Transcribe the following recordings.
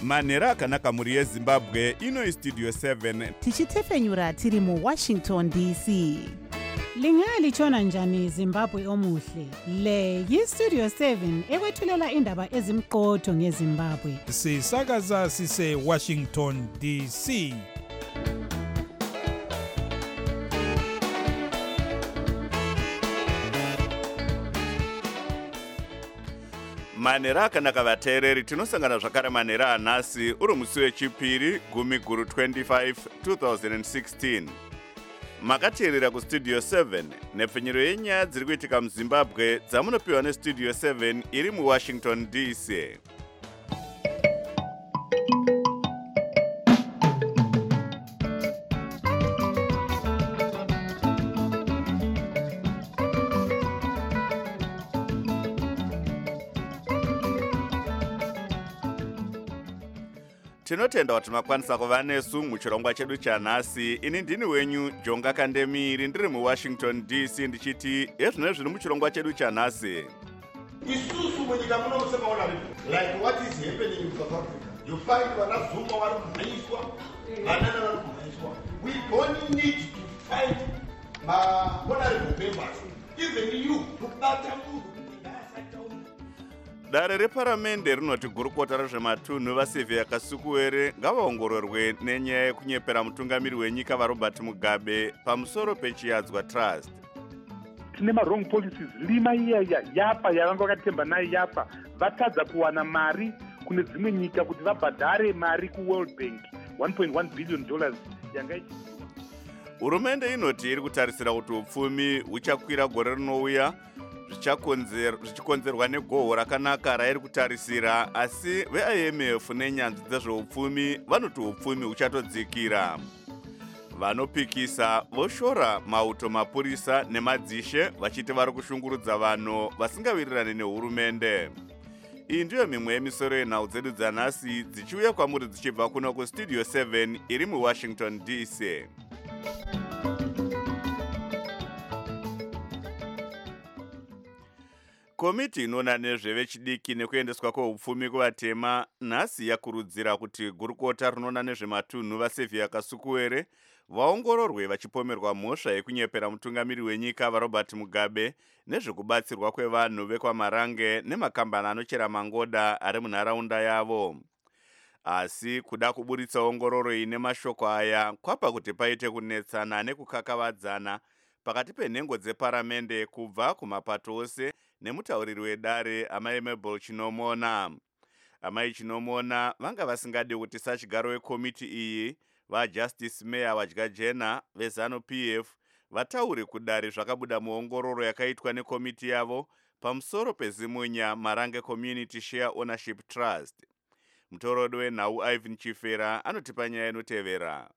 manhero akanaka mhuri yezimbabwe. Ino Studio 7 tichitefenyura tiri muWashington DC. Lingalitshona njani Zimbabwe omuhle? Le yiStudio 7 ekwethulela indaba ezimqotho ngeZimbabwe. Sisakaza sise Washington DC. manhero akanaka vateereri, tinosangana zvakare manhero anhasi uri musi wechipiri 10/25 2016. Makateerera kuStudio 7 nepfenyuro yenyaya dziri kuitika muZimbabwe dzamunopiwa neStudio 7 iri muWashington DC. Tinotenda kuti makwanisa kuva nesu muchirongwa chedu chanhasi. Ini ndini wenyu Jonga Kandemiri, ndiri muWashington DC ndichiti ezvino zviri muchirongwa chedu chanhasi. Isusu munyika muno musemaona like what is happening in South Africa. You find vana Zuma vari kumhanyiswa, vanana vari kumhanyiswa. We don't need to find honorable members. Even you, kubata munhu kuti ngaasataura. Dare reparamende rinoti gurukota rezvematunhu vaSylvia Kasukuwere ngavaongororwe nenyaya yekunyepera mutungamiri wenyika vaRobert Mugabe pamusoro pechiyadzwa trust. Tine wrong policies lima iya yapa yavanga vakatemba nayo yapa vatadza kuwana mari kune dzimwe nyika kuti vabhadhare mari kuWorld Bank $1.1 billion yanga Hurumende inoti iri kutarisira kuti upfumi huchakwira gore rinouya zvichikonzerwa negohwo rakanaka rairi kutarisira, asi veIMF nenyanzvi dzezveupfumi vanoti upfumi huchatodzikira. Vanopikisa voshora mauto mapurisa nemadzishe vachiti vari kushungurudza vanhu vasingawirirani nehurumende. Iyi ndiyo mimwe yemisoro yenhau dzedu dzanhasi dzichiuya kwamuri dzichibva kuno kuStudio 7 iri muWashington DC. Komiti inoona nezvevechidiki nekuendeswa kweupfumi kuvatema nhasi yakurudzira kuti gurukota rinoona nezvematunhu vaSylvia Kasukuwere vaongororwe vachipomerwa mhosva yekunyepera mutungamiri wenyika vaRobert Mugabe nezvekubatsirwa kwevanhu vekwaMarange nemakambani anochera mangoda ari munharaunda yavo. Asi kuda kuburitsa ongororo ine mashoko aya kwapa kuti paite kunetsana nekukakavadzana pakati penhengo dzeparamende kubva kumapato ose nemutauriri wedare Amai Mabel Chinomona. Amai Chinomona vanga vasingadi kuti sachigaro wekomiti iyi vaJustice Mayor Wadyajena veZanu-PF vataure kudare zvakabuda muongororo yakaitwa nekomiti yavo pamusoro peZimunya Marange Community Share Ownership Trust. Mutorodi wenhau Ivan Chifera anotipa nyaya inotevera.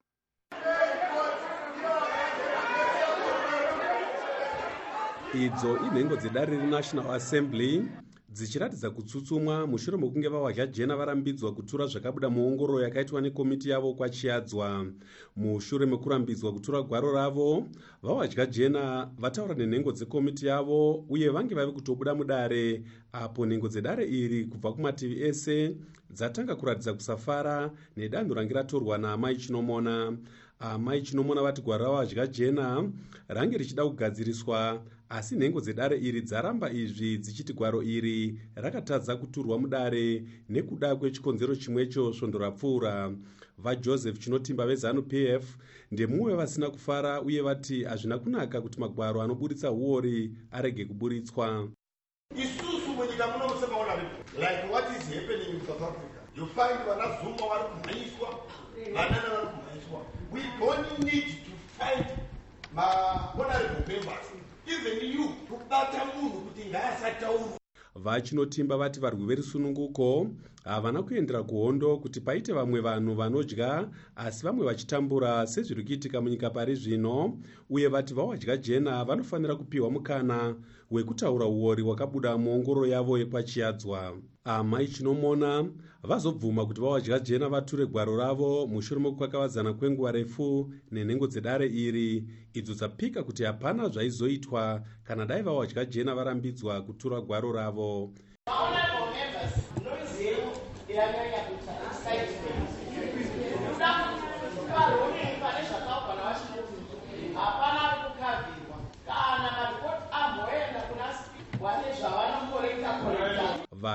Idzo inhengo dzedare reNational Assembly dzichiratidza kutsutsumwa mushure mekunge vaWadyajena varambidzwa kutura zvakabuda muongororo yakaitwa nekomiti yavo kwachiyadzwa. Mushure mekurambidzwa kutura gwaro ravo, vaWadyajena vataura nenhengo dzekomiti yavo uye vange vave kutobuda mudare, apo nhengo dzedare iri kubva kumativi ese dzatanga kuratidza kusafara nedanho range ratorwa naAmai Chinomona. Amai Chinomona vati gwaro raWadyajena range richida kugadziriswa, asi nhengo dzedare iri dzaramba izvi dzichiti gwaro iri rakatadza kuturwa mudare nekuda kwechikonzero chimwecho svondo rapfuura. VaJoseph Chinotimba veZanu-PF ndemumwe vasina kufara uye vati hazvina kunaka kuti magwaro anoburitsa huori arege kuburitswa. Isusu munyika muno musemaona like what is happening in South Africa. You find vana Zuma vari kumhanyiswa, vanana vari kumhanyiswa. We don't need to find honorable members. Even you, kubata munhu kuti ngaasataura. VaChinotimba vati varwi verusununguko havana kuendera kuhondo kuti paite vamwe vanhu vanodya asi vamwe vachitambura sezviri kuitika munyika pari zvino, uye vati vaWadyajena vanofanira kupiwa mukana wekutaura uori hwakabuda muongororo yavo yekwachiyadzwa. Amai Chinomona vazobvuma kuti vaWadyajena vature gwaro ravo mushure mekukakavadzana kwenguva refu nenhengo dzedare iri, idzo dzapika kuti hapana zvaizoitwa kana dai vaWadyajena varambidzwa kutura gwaro ravo.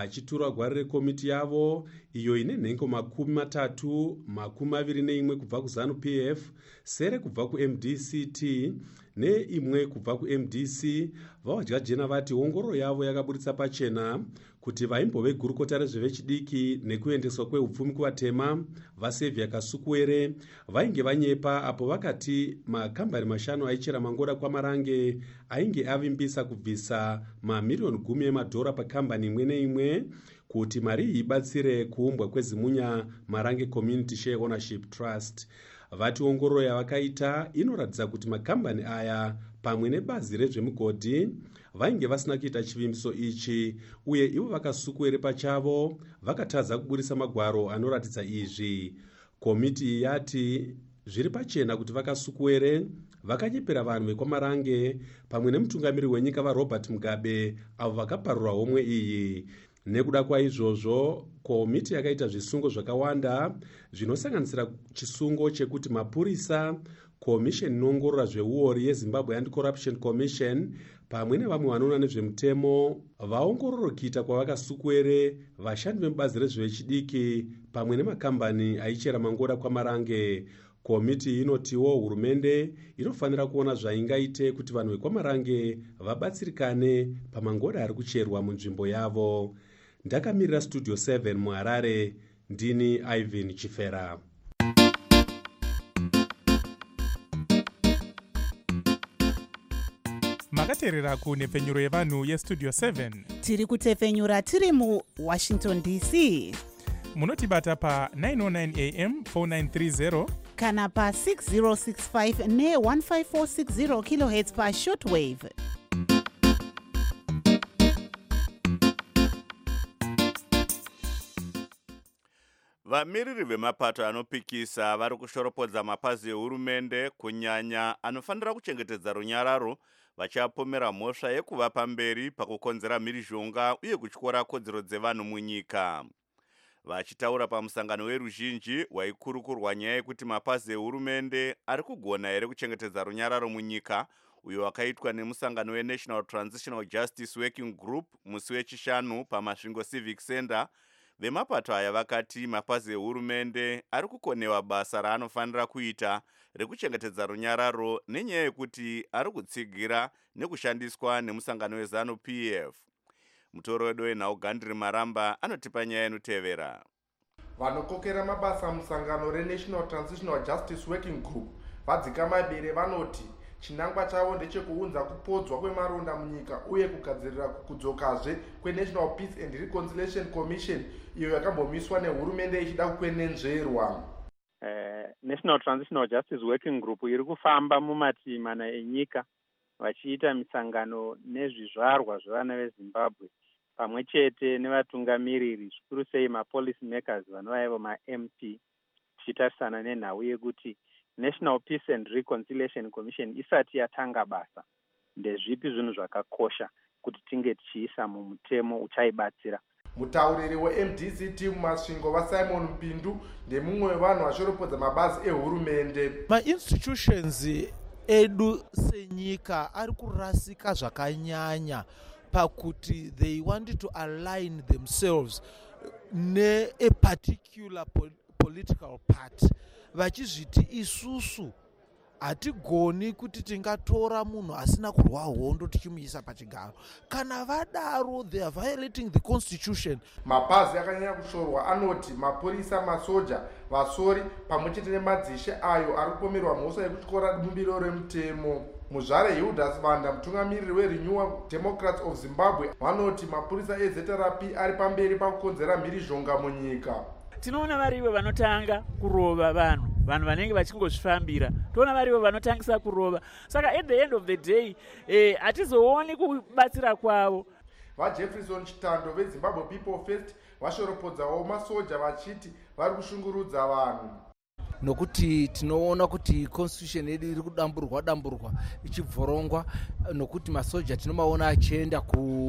vachitura gwari rekomiti yavo iyo ine nhengo 30, 21 kubva kuZANU-PF, sere kubva kuMDCT neimwe kubva kuMDC. Vawadya jena vati ongororo yavo yakaburitsa pachena kuti vaimbove gurukota rezvevechidiki nekuendeswa kweupfumi kuvatema vaSaviour Kasukuwere vainge vanyepa apo vakati makambani 5 aichera mangoda kwaMarange ainge avimbisa kubvisa mamiliyoni 10 emadhora pakambani imwe neimwe kuti mari iyi ibatsire kuumbwa kweZimunya Marange Community Share Ownership Trust. Vati ongororo yavakaita inoratidza kuti makambani aya pamwe nebazi rezvemugodhi vainge vasina kuita chivimbiso ichi, uye ivo vaKasukuwere pachavo vakatadza kuburisa magwaro anoratidza izvi. Komiti iyi yati zviri pachena kuti vaKasukuwere vakanyepera vanhu vekwaMarange pamwe nemutungamiri wenyika vaRobert Mugabe avo vakaparura homwe iyi. Nekuda kwaizvozvo, komiti yakaita zvisungo zvakawanda zvinosanganisira chisungo chekuti mapurisa, komisheni inoongorora zveuori yeZimbabwe Anti-Corruption Commission pamwe nevamwe vanoona nezvemutemo vaongororo kuita kwavaKasukuwere, vashandi vemubazi rezvevechidiki pamwe nemakambani aichera mangoda kwaMarange. Komiti inotiwo hurumende inofanira kuona zvaingaite kuti vanhu vekwaMarange vabatsirikane pamangoda ari kucherwa munzvimbo yavo. Ndakamirira Studio 7 muHarare, ndini Ivan Chifera. makateerera kunhepfenyuro yevanhu yestudio 7. Tiri kutefenyura tiri muWashington DC. Munotibata pa 909 AM 4930 kana pa 6065 ne 15460 kHz pa shortwave. Vamiriri vemapato anopikisa vari kushoropodza mapazi ehurumende kunyanya anofanira kuchengetedza runyararo vachapomera mhosva yekuva pamberi pakukonzera mhirizhonga uye kutyora kodzero dzevanhu munyika. Vachitaura pamusangano weruzhinji waikurukurwa nyaya yekuti mapazi ehurumende ari kugona here kuchengetedza runyararo munyika, uyo wakaitwa nemusangano weNational Transitional Justice Working Group musi wechishanu paMasvingo Civic Center, vemapato aya vakati mapazi ehurumende ari kukonewa basa raanofanira kuita rekuchengetedza runyararo nenyaya yekuti ari kutsigira nekushandiswa nemusangano weZANU-PF. Mutoro wedu wenhau Gandri Maramba anotipa nyaya inotevera. Vanokokera mabasa musangano reNational Transitional Justice Working Group vadzika mabere vanoti chinangwa chavo ndechekuunza kupodzwa kwemaronda munyika uye kugadzirira kudzokazve kweNational Peace and Reconciliation Commission iyo yakambomiswa nehurumende ichida kukwenenzverwa. National Transitional Justice Working Group iri kufamba mumativi mana enyika vachiita misangano nezvizvarwa zvevana veZimbabwe pamwe chete nevatungamiriri zvikuru sei mapolicy makers vanovaivo maMP, tichitarisana nenhau yekuti National Peace and Reconciliation Commission isati yatanga basa ndezvipi zvinhu zvakakosha kuti tinge tichiisa mumutemo uchaibatsira. Mutauriri weMDCT mumasvingo vaSimon Mpindu ndemumwe wevanhu vashoropodza mabazi ehurumende. Ma-institutions edu senyika ari kurasika zvakanyanya pakuti they want to align themselves ne-a particular political party vachizviti isusu hatigoni kuti tingatora munhu asina kurwa hondo tichimuisa pachigaro. Kana vadaro they are violating the constitution. Mapazi akanyanya kushorwa anoti mapurisa, masoja, vasori pamwe chete nemadzishe ayo ari kupomerwa mhosva yekutyora bumbiro remutemo. Muzvare Hildas Vanda, mutungamiriri weRenewal Democrats of Zimbabwe, vanoti mapurisa eZRP ari pamberi pakukonzera mhirizhonga munyika. Tinoona varivo vanotanga kurova vanhu vanenge vachingozvifambira, toona varivo vanotangisa kurova. Saka at the end of the day hatizooni kubatsira kwavo. VaJefferson Chitando veZimbabwe People First vashoropodzawo masoja vachiti vari kushungurudza vanhu. Nokuti tinoona kuti constitution yedu iri kudamburwa ichibvorongwa, nokuti masoja tinomaona achienda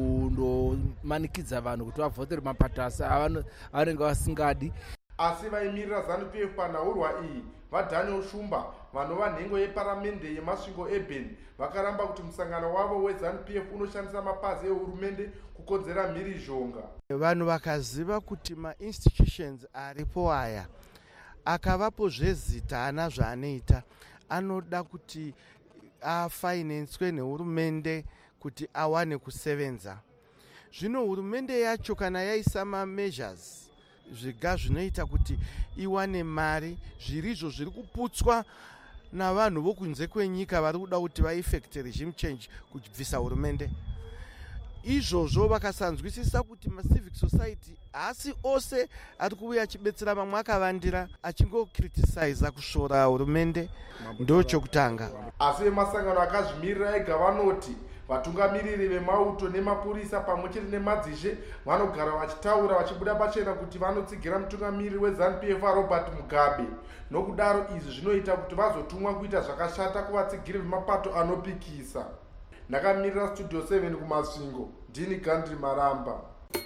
kundomanikidza vanhu kuti vavhotere mapato asi avanenge vasingadi. Asi vaimirira ZANU-PF panhaurwa iyi vadaniel shumba vanova nhengo yeparamende yemasvingo eben vakaramba kuti musangano wavo weZANU-PF unoshandisa mapazi ehurumende kukonzera mhirizhonga. Vanhu vakaziva kuti ma-institutions aripo aya akavapo zvezita ana zvaanoita anoda kuti afinanswe nehurumende kuti awane kusevenza. Zvino hurumende yacho kana yaisa ma-measures zviga zvinoita kuti iwane mari, zvirizvo zviri kuputswa navanhu vokunze kwenyika vari kuda kuti vaeffect regime change kubvisa hurumende. Izvozvo vakasanzwisisa kuti ma-civic society haasi ose ari kuuya achibetsera, mamwe akavandira achingokriticiza kushora hurumende, ndo chokutanga. Asi vemasangano akazvimirira ega vanoti vatungamiriri vemauto nemapurisa pamwe chete nemadzishe vanogara vachitaura vachibuda pachena kuti vanotsigira mutungamiriri weZANU-PF Robert Mugabe. Nokudaro izvi zvinoita kuti vazotumwa kuita zvakashata kuvatsigiri vemapato anopikisa. Ndakamirira Studio 7 kumasvingo, ndini Gandhi Maramba.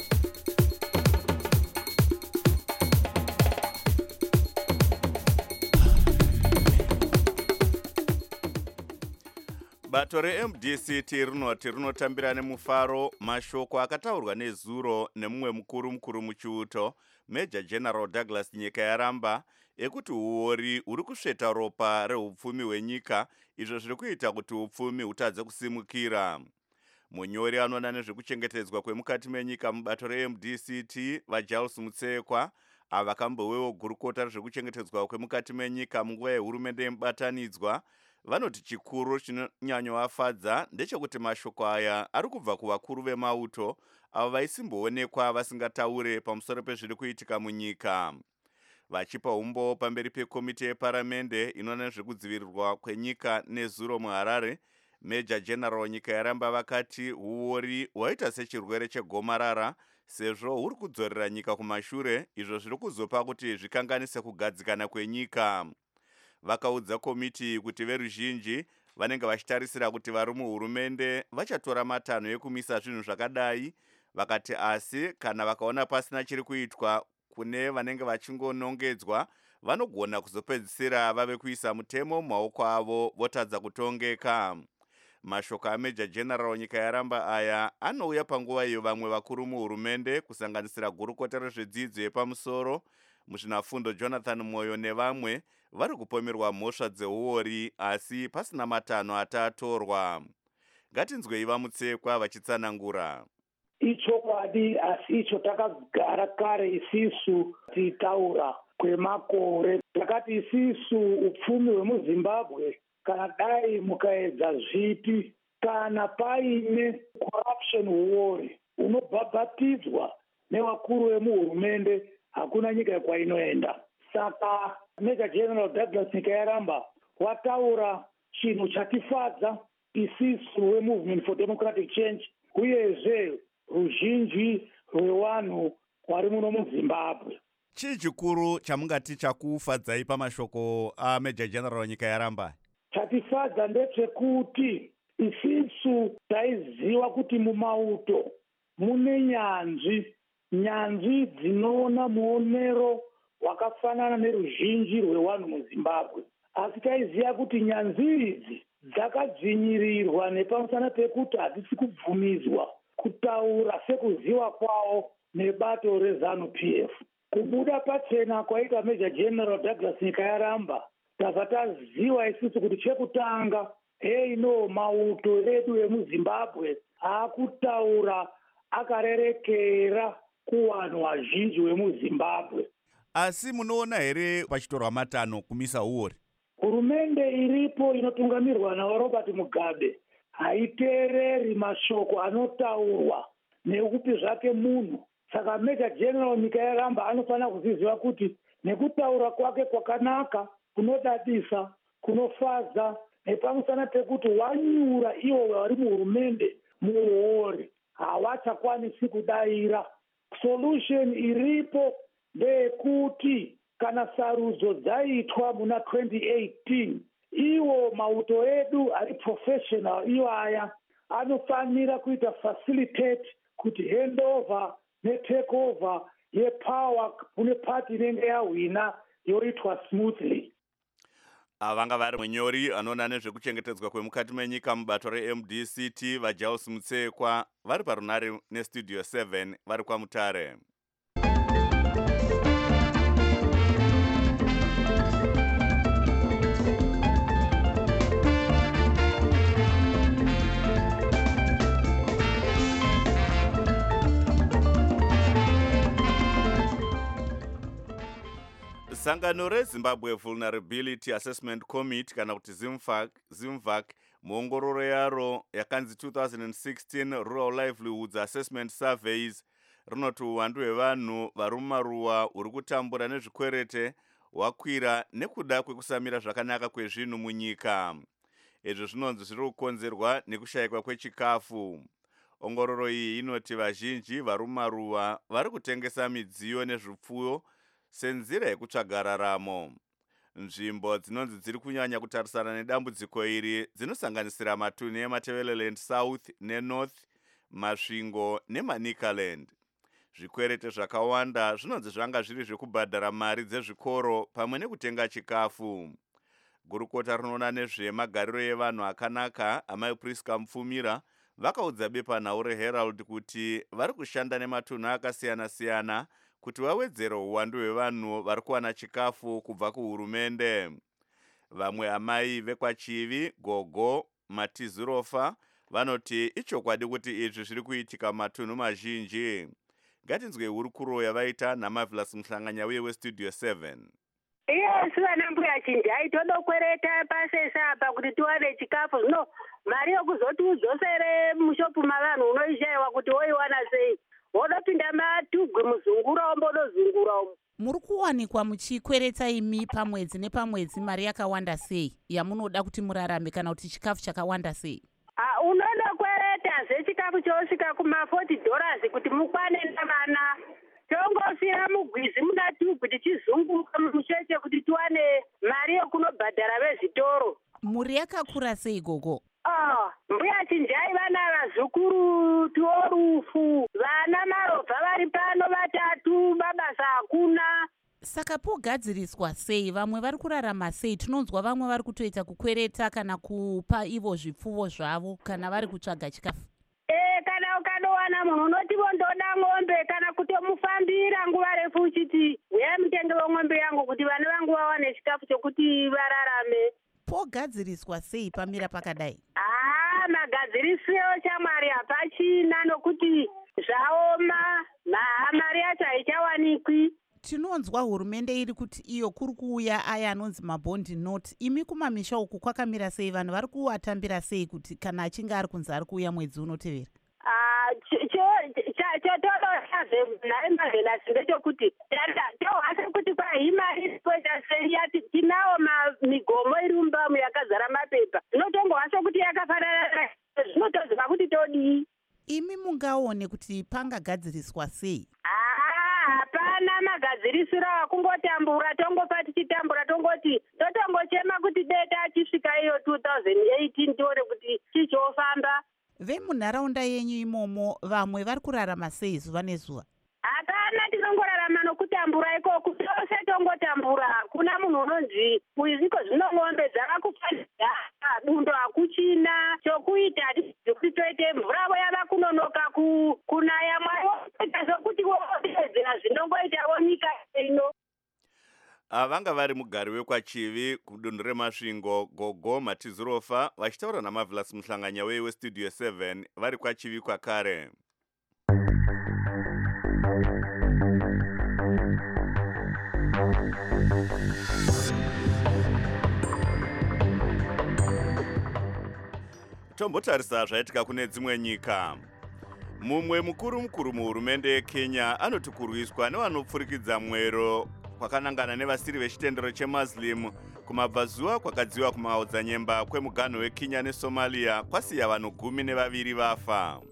Bato reMDCT rinoti rinotambira nemufaro mashoko akataurwa nezuro nemumwe mukuru muchiuto Major General Douglas Nyikayaramba ekuti uori uri kusveta ropa rehupfumi hwenyika, izvo zviri kuita kuti hupfumi hutadze kusimukira. Munyori anoona nezvekuchengetedzwa kwemukati menyika mubato reMDCT vaGiles Mutsekwa avakambowewo gurukota rezvekuchengetedzwa kwemukati menyika munguva yehurumende yemubatanidzwa vanoti chikuru chinonyanyovafadza ndechekuti mashoko aya ari kubva kuvakuru vemauto avo vaisimboonekwa vasingataure pamusoro pezviri kuitika munyika. Vachipa umbo pamberi pekomiti yeparamende inoona nezvekudzivirirwa kwenyika nezuro muHarare, Major General Nyikayaramba vakati huori hwaita sechirwere chegomarara sezvo huri kudzorera nyika kumashure, izvo zviri kuzopa kuti zvikanganise kugadzikana kwenyika. Vakaudza komiti kuti veruzhinji vanenge vachitarisira kuti vari muhurumende vachatora matanho ekumisa zvinhu zvakadai. Vakati asi kana vakaona pasina chiri kuitwa kune vanenge vachingonongedzwa, vanogona kuzopedzisira vave kuisa mutemo mumaoko avo votadza kutongeka. Mashoko aMajor General Nyikayaramba aya anouya panguva iyo vamwe vakuru muhurumende kusanganisira gurukota rezvedzidzo yepamusoro muzvinafundo Jonathan Moyo nevamwe vari kupomerwa mhosva dzeuori asi pasina matanho atatorwa. Ngatinzwei vaMutsekwa vachitsanangura. Ichokwadi asi icho takagara kare isisu tiitaura kwemakore. Takati isisu upfumi hwemuZimbabwe kana dai mukaedza zvipi kana paine corruption huori unobhabhatidzwa nevakuru vemuhurumende, hakuna nyika kwainoenda. Saka Major General Douglas Nyikayaramba wataura chinhu chatifadza isisu weMovement for Democratic Change uyezve ruzhinji rwevanhu vari muno muZimbabwe. Chii chikuru chamungati chakufadzai pamashoko aMajor General Nyikayaramba? Chatifadza ndechekuti isisu taiziva kuti mumauto mune nyanzvi dzinoona muonero wakafanana neruzhinji rwevanhu muZimbabwe, asi taiziva kuti nyanzvi idzi dzakadzvinyirirwa nepamusana pekuti hadzisi kubvumidzwa kutaura sekuziva kwavo nebato reZANU-PF. Kubuda pachena kwaita Major General Douglas Nyikayaramba tabva taziva isusu kuti chekutanga mauto edu emuZimbabwe akutaura akarerekera kuvanhu vazhinji vemuZimbabwe. Asi munoona here pachitorwa matanho kumisa uori? Hurumende iripo inotungamirwa naRobert Mugabe haiteereri mashoko anotaurwa nekupi zvake munhu. Saka Major General Nyikayaramba anofanira kuziziva kuti nekutaura kwake kwakanaka, kunodadisa, kunofadza, nepamusana pekuti wanyura ivo vari muhurumende muori havachakwanisi kudaira. Solution iripo ndeyekuti kana sarudzo dzaitwa muna 2018, iwo mauto edu ari professional iwaya anofanira kuita facilitate kuti handover netakeover yepower kune party inenge yahwina yoitwa smoothly. vanga vari munyori anoona nezvekuchengetedzwa kwemukati menyika mubato reMDCT vaJaules Mutsekwa vari parunare nestudio 7 vari kwaMutare. Sangano reZimbabwe Vulnerability Assessment Committee kana kuti ZIMVAC muongororo yaro yakanzi 2016 Rural Livelihoods Assessment Surveys rinoti uwandu hwevanhu vari mumaruwa huri kutambura nezvikwerete hwakwira nekuda kwekusamira zvakanaka kwezvinhu munyika. Izvi zvinonzi zviri kukonzerwa nekushayikwa kwechikafu. Ongororo iyi inoti vazhinji vari mumaruwa vari kutengesa midziyo nezvipfuyo senzira yekutsvaga raramo. Nzvimbo dzinonzi dziri kunyanya kutarisana nedambudziko iri dzinosanganisira matunhu eMatabeleland South neNorth, Masvingo neManicaland. Zvikwerete zvakawanda zvinonzi zvanga zviri zvekubhadhara mari dzezvikoro pamwe nekutenga chikafu. Gurukota rinoona nezvemagariro evanhu akanaka Amai Priska Mupfumira vakaudza bepanhau reHerald kuti vari kushanda nematunhu akasiyana-siyana kuti vawedzere uwandu hwevanhu vari kuwana chikafu kubva kuhurumende. Vamwe amai vekwaChivi, Gogo, Matizirofa vanoti ichokwadi kuti izvi zviri kuitika matunhu mazhinji. Ngatinzwe hurukuro yavaita naMarvelous Mhlanganya uye westudio 7. Yes, vana mbuya chinjai todokwereta pasesa apa kuti tiwane chikafu. Zvino mari yokuzoti udzosere mushopu mavanhu unoishayiwa kuti woiwana sei. Wodopinda matugwe muzungura wombodozungura umu. Muri kuwanikwa muchikweretsa imi pamwedzi nepamwedzi mari yakawanda sei yamunoda kuti murarame kana kuti chikafu chakawanda sei? Unondokwereta zvechikafu chosvika kuma$40 kuti mukwane navana. Tongosira mugwizi muna tubhu tichizunguka mucheche kuti tiwane mari yokunobhadhara vezvitoro. Muri yakakura sei gogo? Mbuya chinjai vana vazukuru tuorufu, vana marobva vari pano 3, mabasa hakuna. Saka pogadziriswa sei? Vamwe vari kurarama sei? Tinonzwa vamwe vari kutoita kukwereta kana kupa ivo zvipfuwo zvavo kana vari kutsvaga chikafu. Kana ukanowana munhu unoti vondoda ng'ombe kana kutomufambira nguva refu uchiti uya mutenge weng'ombe yangu kuti vana vangu vawane chikafu chokuti vararame. Pogadziriswa sei pamira pakadai? Magadzirisiro chamwari hapachina nokuti zvaoma, mari yacho haichawanikwi. Tinonzwa hurumende iri kuti iyo kuri kuuya aya anonzi mabondi note. Imi kumamisha uku kwakamira sei? Vanhu vari kuatambira sei kuti kana achinge ari kunzi ari kuuya mwedzi unotevera? Chotodoazvenaimavenasi ndechekuti tohase kuti kwahimari poita sei tinawo migomo iri mumbamu yakazara mapepa. Zvinotongohase kuti yakafanana zvinotoziva kuti todii. Imi mungaone kuti pangagadziriswa sei? Hapana magadzirisiro akungotambura, tongopa tichitambura tongoti totongochema kuti deta achisvika iyo 2018 tione kuti chichofamba. Vemunharaunda yenyu imomo vamwe vari kurarama sei zuva nezuva? Hapana, tinongorarama nokutambura ikoko, tose tongotambura. Kuna munhu unonzi izviko zvino ng'ombe dzakakufanira, bundo hakuchina, chokuita hatisi kuti toite mvura yava kunonoka kunaya mwari woita zvokuti wodeedzera zvinongoitawo nyika ino. Vanga vari mugari wekwaChivi kudunhu reMasvingo, Gogo, Matizirofa vachitaura naMarvelous Mhlanganya westudio 7 vari kwaChivi kwakare. Tombotarisa zvaitika kune dzimwe nyika. Mumwe mukuru muhurumende yeKenya anoti kurwiswa nevanopfurikidza mwero kwakanangana nevasiri vechitendero cheMuslim kumabvazuva kwakadziwa kumaodzanyemba kwemuganho weKenya neSomalia kwasiya vanhu 12 vafa.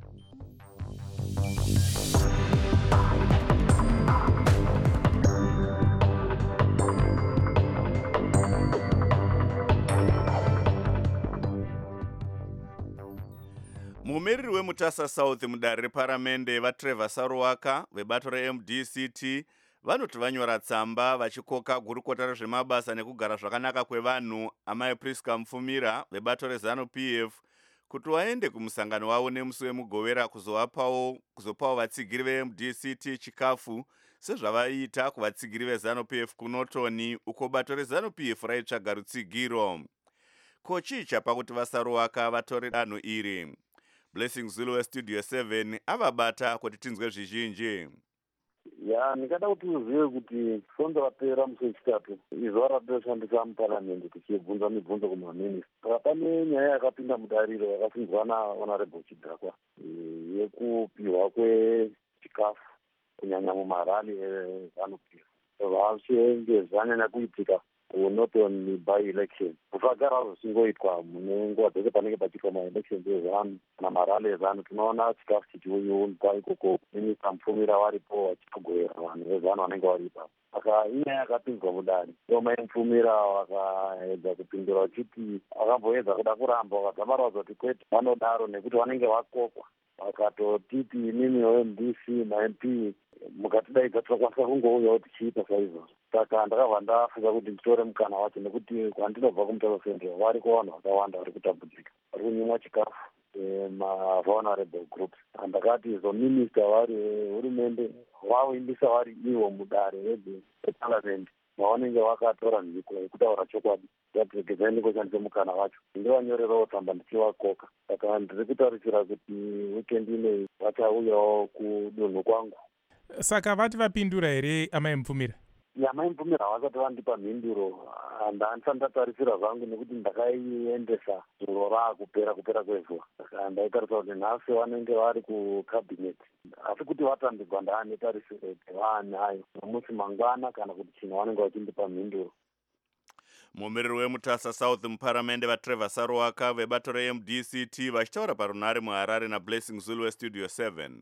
Mumiriri weMutasa South mudare reparamende vaTrevor Saruwaka vebato reMDCT vanoti vanyora tsamba vachikoka gurukota rezvemabasa nekugara zvakanaka kwevanhu amai Priska Mufumira vebato reZANU-PF kuti vaende kumusangano wavo nemusi wemugovera kuzopawo vatsigiri veMDCT chikafu sezvavaita kuvatsigiri veZANU-PF kuNotoni uko bato reZANU-PF raitsvaga rutsigiro. Ko chii chapa kuti vasaruwaka vatore danho iri? Blessing Zulu weStudio 7 avabata kuti tinzwe zvizhinji. Ndikada kuti uzive kuti sonzo rapera musi wechitatu izvo ratoshandisa muparamende tichibvunza mibvunzo kumaminista. Pane nyaya yakapinda mudariro yakasinzwa naHonorable Chidhakwa yekupiwa kwechikafu kunyanya mumarali eZANU-PF. Vachenge zvanyanya kuitika kunotoni by-election. Kufagara zvichingoitwa mune nguva dzese panenge pachiitwa ma-elections eZANU kana marali eZANU, tinoona chikafu chichiunzwa ikoko Minista Mufumira varipo vachitogowera vanhu veZANU vanenge varipa. Saka inyaya yakapinzwa mudare. Roma Mufumira vakaedza kupindura vachiti vakamboedza kuda kuramba vakadzama vaudza kuti kwete vanodaro nekuti vanenge vakokwa. Vakatotiti imimi weMDC naMP mukatidaidza tinokwanisa kungouyawo tichiita saizvozvo. Saka ndakabva ndafunga kuti nditore mukana wacho nekuti kwandinobva kuMutaro Central variko vanhu vakawanda vari kutambudzika, vari kunyimwa chikafu ma-vulnerable groups. Ndakati zominista vari hurumende vavoimbisa vari ivo mudare reparliament mavanenge vakatora nhiko yekutaura chokwadi yatiregedzai ndingoshandise mukana wacho ndivanyorerawo tsamba ndichivakoka. Saka ndiri kutarisira kuti wikendi inei vachauyawo kudunhu kwangu. Saka vati vapindura here amai Mufumira? Amai Mufumira havasati vandipa mhinduro. Handisati ndatarisira zvangu nekuti ndakaiendesa zuro raakupera kwezuva. Saka ndaitarisa kuti nhasi vanenge vari kukabhineti. Asi kuti vatambigwa ndaane tarisiro kuti vaanayo nomusi mangwana kana kuti chino vanenge vachindipa mhinduro. Mumiriri weMutasa South muparamende vaTrevor Saruwaka vebato reMDCT vachitaura parunhare muHarare naBlessing Zulu weStudio 7.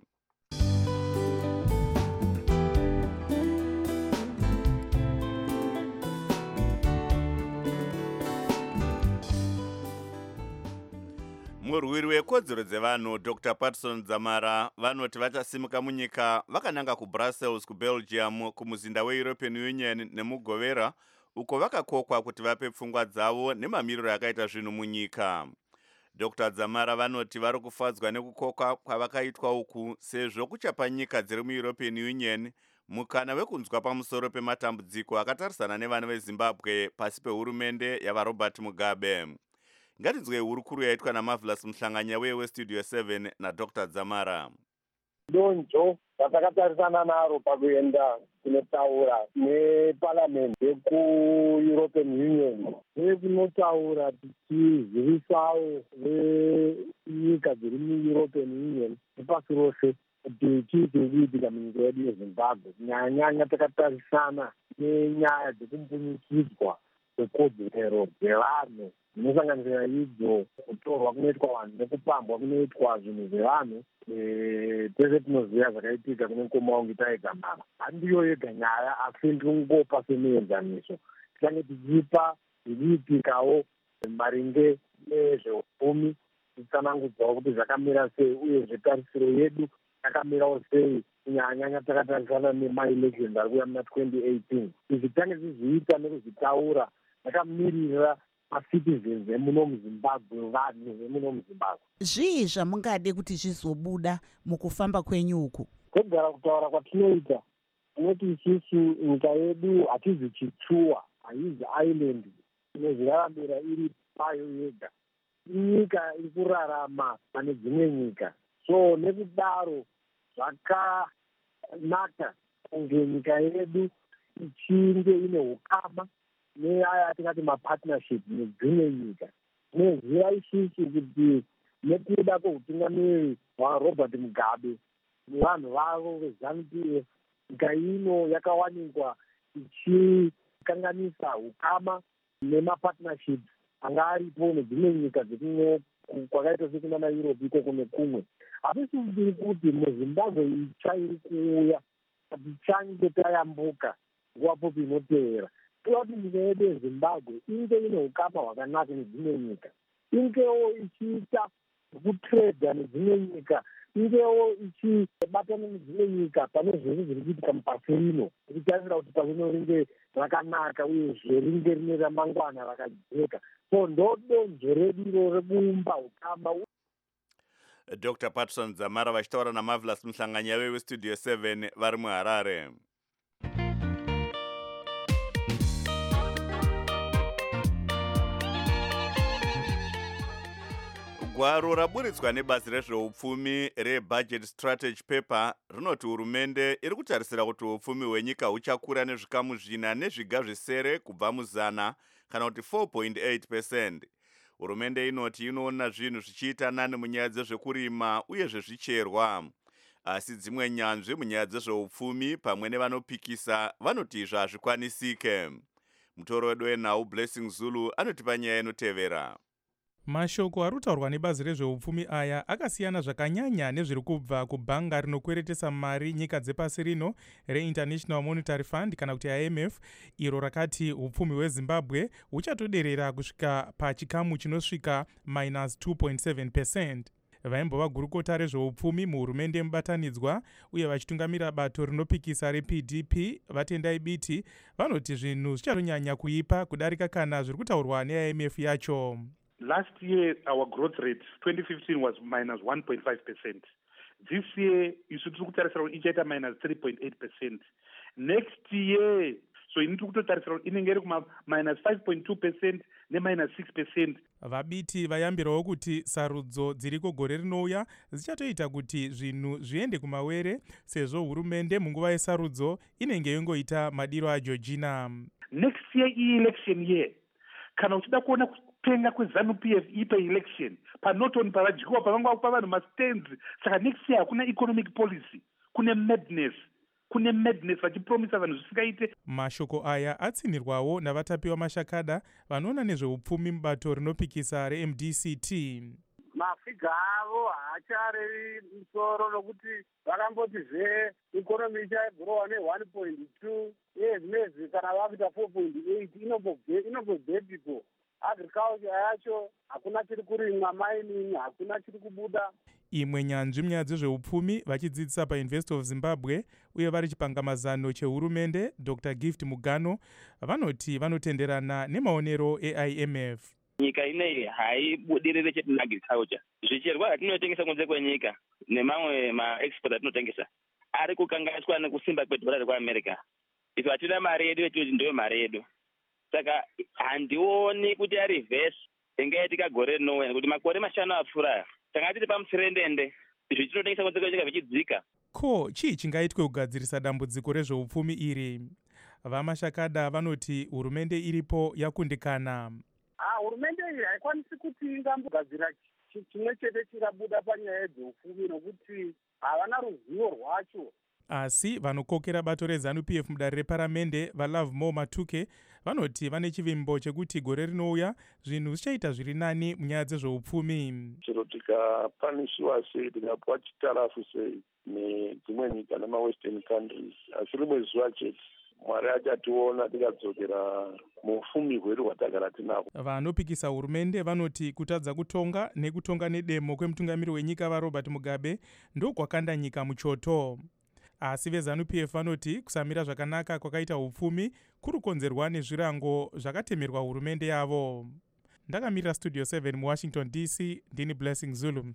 Murwiri wekodzero dzevanhu Dr. Patson Dzamara vanoti vachasimuka munyika vakananga kuBrussels kuBelgium kumuzinda weEuropean Union nemugovera uko vakakokwa kuti vape pfungwa dzavo nemamiriro akaita zvinhu munyika. Dr. Dzamara vanoti vari kufadzwa nekukokwa kwavakaitwa uku sezvo kuchapa nyika dziri muEuropean Union mukana wekunzwa pamusoro pematambudziko akatarisana nevana veZimbabwe pasi pehurumende yavaRobert Mugabe. Ngatinzwe hurukuru yaitwa naMarvelous Muhlanganya weStudio 7 naDr. Dzamara. Donjo ratakatarisana naro pakuenda kunotaura neparamende yekuEuropean Union nekunotaura tichizivisawo venyika dziri muEuropean Union nepasi rose kuti chiite kuitika munyika yedu yeZimbabwe. Kunyanya takatarisana nenyaya dzekumbunyukidzwa kwekodzero dzevanhu dzinosanganisira idzo kutorwa kunoitwa vanhu nekupambwa kunoitwa zvinhu zvevanhu. Tese tinoziva zvakaitika kune Komaungi Dzamara. Handiyo yega nyaya asi ndikungopa semuenzaniso. Tikange tichipa zviriitikawo maringe nezveupfumi titsanangudzawo kuti zvakamira sei uye zvetarisiro yedu yakamirawo sei kunyanya takatarisana nemaelections ari kuuya muna 2018. Izvi tange tizviita nekuzvitaura takamirira macitizens emuno muZimbabwe, vanhu vemuno muZimbabwe. Zvii zvamungade kuti zvizobuda mukufamba kwenyu uku? Kugara kutaura kwatinoita tinoti isusu nyika yedu hatizi chitsuwa, haizi island inozviraramira iri payo yega. Nyika iri kurarama pane dzimwe nyika. So nekudaro zvakanaka kunge nyika yedu ichinge ine ukama neaya atingati mapartnership nedzimwe nyika. Tinoziva isusu kuti nekuda kweutungamiri hwaRobert Mugabe nevanhu vavo veZANU-PF nyika ino yakawanikwa ichikanganisa ukama nemapartnership anga aripo nedzimwe nyika dzekumwe kwakaita sekuna naEurope iko kune kumwe. Hatisiri kuti muZimbabwe itsva iri kuuya hatichange tayambuka nguva pfupi inotevera. Toda kuti nyika yedu yeZimbabwe inge ine ukama hwakanaka nedzimwe nyika, ingewo ichiita kutredha nedzimwe nyika ingewo ichibatana nedzimwe nyika pane zvese zviri kuitika mupasi rino, ichitarisira kuti pasi rino ringe rakanaka uyezve ringe rine ramangwana rakajeka. So ndo donzvo redu iro rekuumba ukama. Dr. Patson Dzamara vachitaura naMarvelous Mhlanganyave weStudio 7 vari muHarare. Gwaro raburitswa nebazi rezveupfumi reBudget Strategy Paper rinoti hurumende iri kutarisira kuti upfumi hwenyika huchakura nezvikamu 4.7 kubva muzana kana kuti 4.8%. Hurumende inoti inoona zvinhu zvichiita nani munyaya dzezvekurima uye zvezvicherwa. Asi dzimwe nyanzvi munyaya dzezveupfumi pamwe nevanopikisa vanoti izvo hazvikwanisike. Mutoro wedu wenhau Blessing Zulu anotipa nyaya inotevera. Mashoko arutaurwa nebazi rezveupfumi aya akasiyana zvakanyanya nezviri kubva kubhanga rinokweretesa mari nyika dzepasi rino reInternational Monetary Fund kana kuti IMF, iro rakati upfumi hweZimbabwe huchatoderera kusvika pachikamu chinosvika -2.7%. Vaimbova gurukota rezveupfumi muhurumende mubatanidzwa uye vachitungamira bato rinopikisa rePDP vatendai biti vanoti zvinhu zvichatonyanya kuipa kudarika kana zviri kutaurwa neIMF yacho. Last year, our growth rate, 2015, was -1.5%. This year, you should look at -3.8%. Next year, so you need to look at -5.2% ne -6%. Vabiti vayambirawo kuti sarudzo dziriko gore rinouya dzichatoita kuti zvinhu zviende kumawere sezvo hurumende munguva yesarudzo inenge yongoita madiro aJeorgina. Next year, election year, kana uchida kuona kutenga kweZANU-PF ipe election panotoni pavadyiwa pavangapa vanhu mastands. Saka next year hakuna economic policy, kune madness vachipromisa vanhu zvisingaite. Mashoko aya atsinirwawo navatapi vamashakada vanoona nezveupfumi mubato rinopikisa reMDCT. Mafiga avo haacharevi musoro nokuti vakamboti ikonomi ichagurowa ne1.2 ezvinezvi kana vakuita 4.8 inombobhepiko. Agriculture yacho hakuna chiri kurimwa, mining hakuna chiri kubuda. Imwe nyanzvi munyaya dzezveupfumi vachidzidzisa paUniversity of Zimbabwe uye vari chipangamazano chehurumende Dr. Gift Mugano vanoti vanotenderana nemaonero eIMF. Nyika ineyi haibudirire chete muagriculture. Zvicherwa zvatinotengesa kunze kwenyika nemamwe maexport atinotengesa ari kukanganiswa nekusimba kwedhora rekuAmerica. Ife hatina mari yedu yetoti ndiyo mari yedu. Saka handioni kuti arivhesi ingaitika gore rinouya kuti makore 5 apfuura tanga tiri pamutsirendende zvichitotengesa kunze kwenyika zvichidzika. Ko chii chingaitwe kugadzirisa dambudziko rezveupfumi iri? Vamashakada vanoti hurumende iripo yakundikana. Hurumende iyi haikwanisi kuti ingambogadzira chimwe chete chirabuda panyaya dzeupfumi nokuti havana ruzivo rwacho. Asi vanokokera bato reZANU-PF mudare reparamende vaLove More Matuke vanoti vane chivimbo chekuti gore rinouya zvinhu zvichaita zviri nani munyaya dzezveupfumi. Chero tikapanishiwa sei, tikapuwa chitarafu sei nedzimwe nyika nemawestern countries, asi rimwe zuva chete Mwari achationa tikadzokera muupfumi hwedu hwatagara tinahwo. Vanopikisa hurumende vanoti kutadza kutonga nekutonga nedemo kwemutungamiri wenyika vaRobert Mugabe ndokwakanda nyika muchoto. Asi veZANU-PF vanoti kusamira zvakanaka kwakaita upfumi kuri konzerwa nezvirango zvakatemerwa hurumende yavo. Ndakamirira Studio 7 muWashington DC, ndini Blessing Zulu.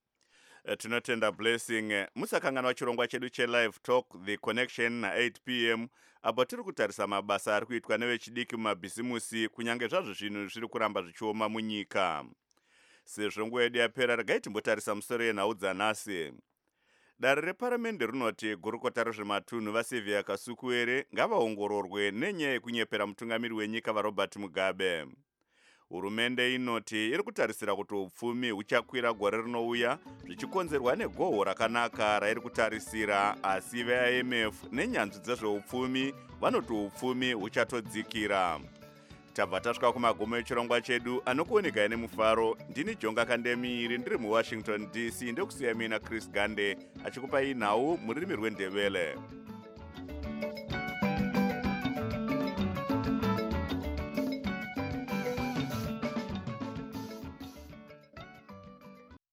Tinotenda Blessing. Musakanganwa chirongwa chedu cheLive Talk The Connection na 8 p.m. apo tiri kutarisa mabasa ari kuitwa nevechidiki mumabhizimusi kunyange zvazvo zvinhu zviri kuramba zvichioma munyika. Sezvo nguva yedu yapera regai timbotarisa musoro yenhau dzanhasi. Dare reparamende rinoti gurukota rezvematunhu vaSylvia Kasukuwere ngavaongororwe nenyaya yekunyepera mutungamiri wenyika vaRobert Mugabe. Hurumende inoti iri kutarisira kuti upfumi huchakwira gore rinouya zvichikonzerwa negohwo rakanaka rairi kutarisira, asi veIMF nenyanzvi dzezveupfumi vanoti upfumi huchatodzikira. Tabva tasvika kumagumo echirongwa chedu anokuonekai nemufaro. Ndini Jonga Kandemiri ndiri muWashington DC, ndokusiya mina Chris Gande achikupai nhau mururimi rweNdebele.